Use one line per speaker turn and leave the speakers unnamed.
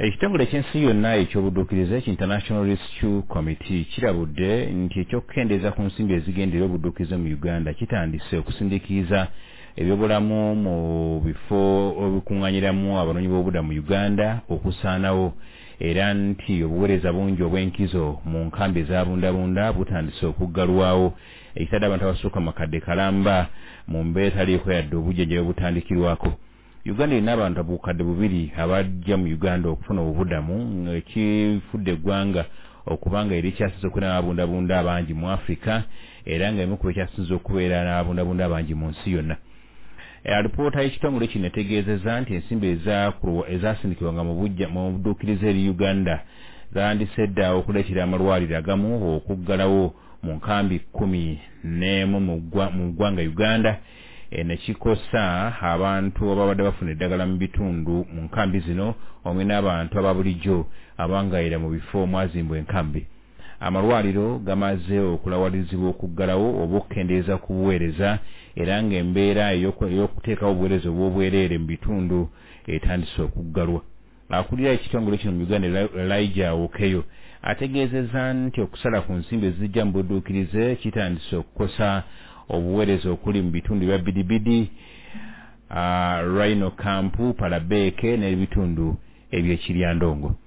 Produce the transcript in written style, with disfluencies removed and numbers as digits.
Ekitongole ky'ensi yonna eky'obudduukirize International Rescue Committee kirabudde nti ekyokukendeeza ku nsimbi ezigendera obudduukirize mu Uganda kitandise okusindikiza ebyobulamu mu bifo ebikuŋŋaanyiramu abanoonyiboobubudamu mu Uganda okusaanawo era nti obuweereza bungi obw'enkizo mu nkambi ezabundabunda butandise okuggalwawo ekitadde abantu abasukka makadde kalamba mu mbeera etaliiko yadde obujjanjabi obutandikirwako. Uganda erina abantu abukadde bubiri abajja mu Uganda okufuna obubudamu ekifudde eggwanga okubanga eri kyasinze okubeera n'ababundabunda abangi mu Afrika era nga emu ku ekyasinze okubeera n'ababundabunda abangi mu nsi yonna. Alipoota y'ekitongole kino etegeezezza nti ensimbi ezasindikibwanga mu budduukirize eri Uganda zandise dda okuleetera amalwaliro agamu okuggalawo mu nkambi 11 mu ggwanga Uganda nekikosa abantu ababadde bafuna eddagala mu bitundu mu nkambi zino omwe n'abantu ababulijjo abangayira mu bifo mwazimbwa enkambi. Amalwaliro gamaze okulawalizibwa okuggalawo oba okukendeeza ku buweereza era ng'embeera ey'okuteekawo obuweereza obw'obwereere mu bitundu etandise okuggalwa. Akulira ekitongole kino mu Uganda Elijah Okeyo ategeezezza nti okusala ku nsimbi ezijja mu budduukirize kitandise okukosa obuweereza okuli mu bitundu bya Bidibidi, Rhino Camp, Palabeke n'ebitundu eby'Ekiryandongo.